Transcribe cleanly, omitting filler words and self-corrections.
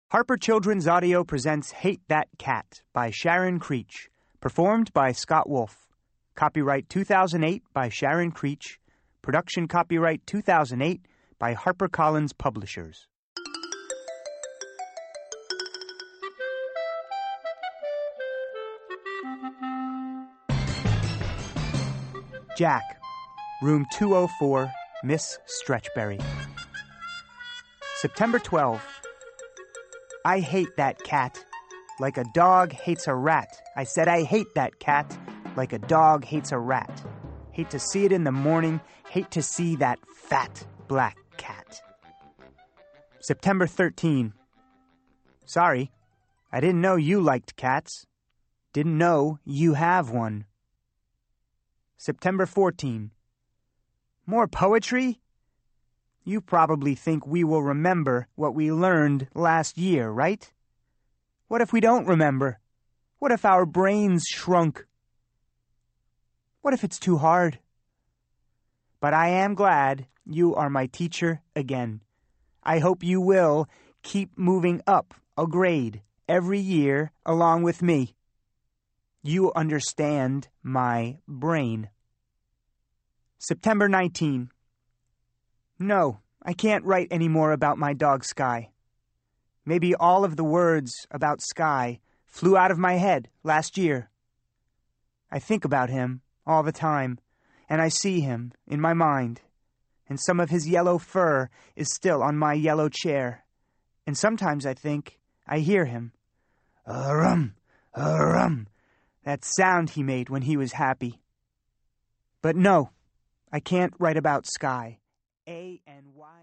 Harper Children's Audio presents Hate That Cat by Sharon Creech, performed by Scott Wolf. Copyright 2008 by Sharon Creech. Production copyright 2008 by HarperCollins Publishers. Jack, Room 204, Miss Stretchberry. September 12. I hate that cat. Like a dog hates a rat. I said I hate that cat. Like a dog hates a rat. Hate to see it in the morning. Hate to see that fat black cat. September 13. Sorry, I didn't know you liked cats. Didn't know you have one. September 14. More poetry? You probably think we will remember what we learned last year, right? What if we don't remember? What if our brains shrunk? What if it's too hard? But I am glad you are my teacher again. I hope you will keep moving up a grade every year along with me. You understand my brain. September 19. No, I can't write any more about my dog Sky. Maybe all of the words about Sky flew out of my head last year. I think about him all the time, and I see him in my mind, and some of his yellow fur is still on my yellow chair, and sometimes I think I hear him. Rum, that sound he made when he was happy. But no, I can't write about Sky. A-N-Y